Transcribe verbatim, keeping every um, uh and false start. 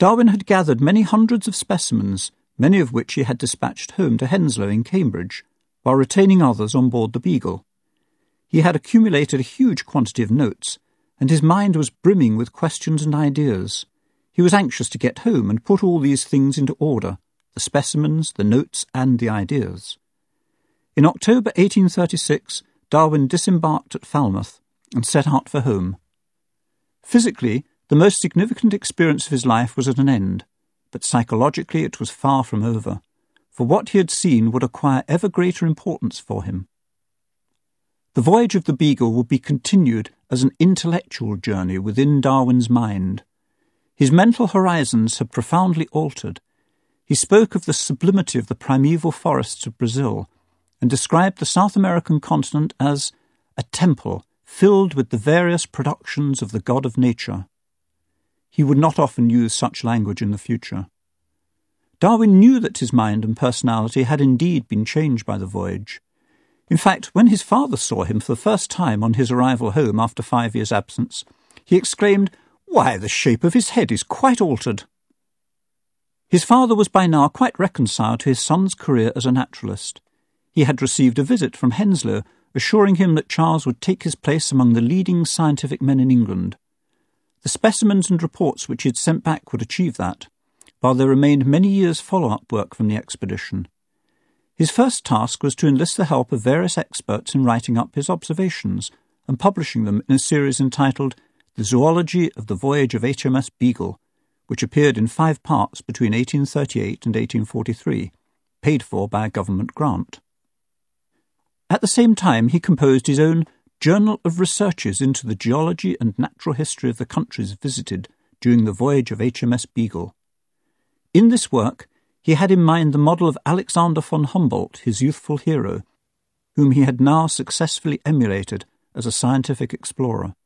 Darwin had gathered many hundreds of specimens, many of which he had dispatched home to Henslow in Cambridge, while retaining others on board the Beagle. He had accumulated a huge quantity of notes, and his mind was brimming with questions and ideas. He was anxious to get home and put all these things into order, the specimens, the notes, and the ideas. In October eighteen thirty-six, Darwin disembarked at Falmouth and set out for home. Physically, the most significant experience of his life was at an end, but psychologically it was far from over, for what he had seen would acquire ever greater importance for him. The voyage of the Beagle would be continued as an intellectual journey within Darwin's mind. His mental horizons had profoundly altered. He spoke of the sublimity of the primeval forests of Brazil and described the South American continent as a temple filled with the various productions of the God of nature. He would not often use such language in the future. Darwin knew that his mind and personality had indeed been changed by the voyage. In fact, when his father saw him for the first time on his arrival home after five years' absence, he exclaimed, "Why, the shape of his head is quite altered." His father was by now quite reconciled to his son's career as a naturalist. He had received a visit from Henslow, assuring him that Charles would take his place among the leading scientific men in England. The specimens and reports which he had sent back would achieve that, while there remained many years' follow-up work from the expedition. His first task was to enlist the help of various experts in writing up his observations and publishing them in a series entitled The Zoology of the Voyage of H M S Beagle, which appeared in five parts between eighteen thirty-eight and eighteen forty-three, paid for by a government grant. At the same time, he composed his own Journal of Researches into the Geology and Natural History of the Countries Visited during the Voyage of H M S Beagle. In this work, he had in mind the model of Alexander von Humboldt, his youthful hero, whom he had now successfully emulated as a scientific explorer.